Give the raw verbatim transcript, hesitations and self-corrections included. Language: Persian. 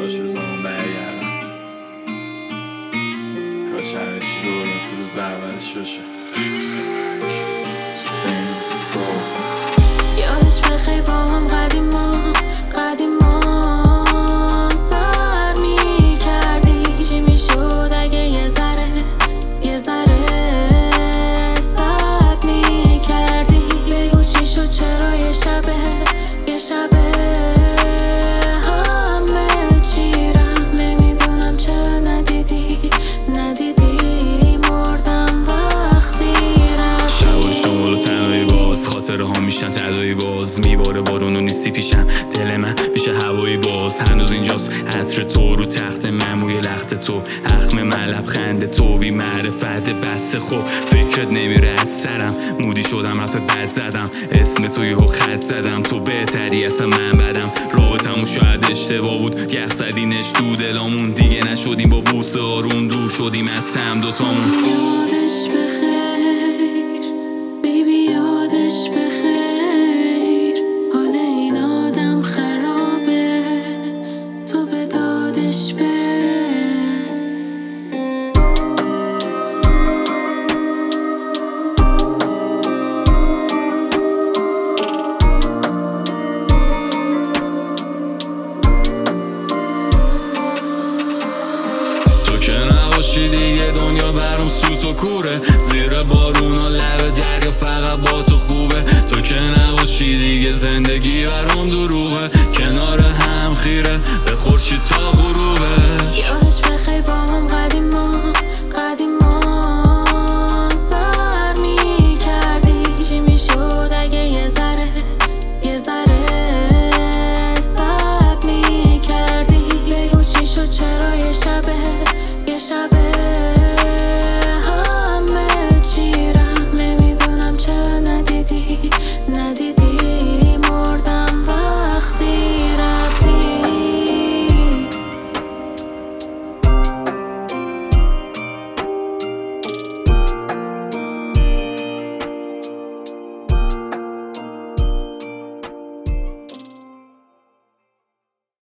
کاش روزامون برگردم، کاش همه چی دور مثل روز اولش باشه. یادش بخیر با هم قدیما قدیما سر می کردی چی می شد اگه یه ذره یه ذره سب می کردی. یهو چی شد چرا یه شبه یه شبه همه چی رفت. نمیدونم چرا ندیدی ندیدی مردم وقتی رفتی. شبای شمال و تنهایی باز خاطره ها میشن تدایی باز میباره بارون و نیستی پیشم دل من میشه هوایی باز. هنوز اینجاست عطر تو رو تخت من موی لخت تو اخم من لبخند تو بی معرفت بس خوب فکرت نمیره از سرم مودی شدم حرف بد زدم اسم تو یهو خط زدم تو بهتری اصلا من بدم رابطمون شاید اشتباه بود یخ زدینش تو دلامون دیگه نشدیم با بوسه آروم دور شدیم از هم دوتامون. یادش بخیر بیبی یادش بخیر حال این آدم خرابه تو به دادش برس. تو که نباشی دیگه دنیا برام سوت و کوره زیر بارون و لب دریا فقط با تو خوبه. تو که نباشی دیگه زندگی برام دروغه کنار هم خیره به خورشید تا غروبه. یادش بخیر با هم قدیما قدیما